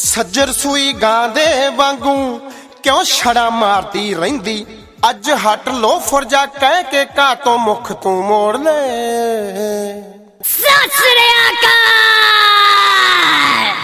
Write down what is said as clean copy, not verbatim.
सज्जर सूई गां दे वांगू क्यों छड़ा मारती रहिंदी। अज हट लो फुरजा कह के घा तो मुख तू मोड़ ले। सत श्री अकाल।